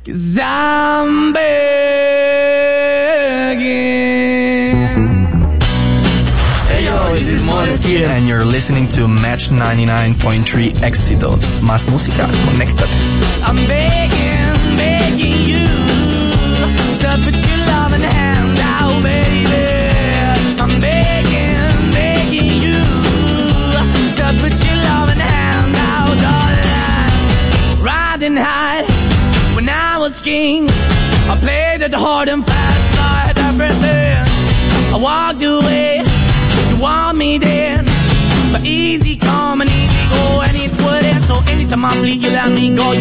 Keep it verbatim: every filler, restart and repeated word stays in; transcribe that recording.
'cause I'm begging. Hey yo, this is Måneskin And you're listening to Match ninety-nine point three Éxitos. Más música, conéctate. I'm begging, begging you to put your loving hand out, baby. I'm begging, begging you to put your loving hand out, darling. Riding high when I was king, I played it hard and fast like everything. I walked away, you want me then, but easy come and easy go, and it wouldn't. So anytime I bleed, you let me go.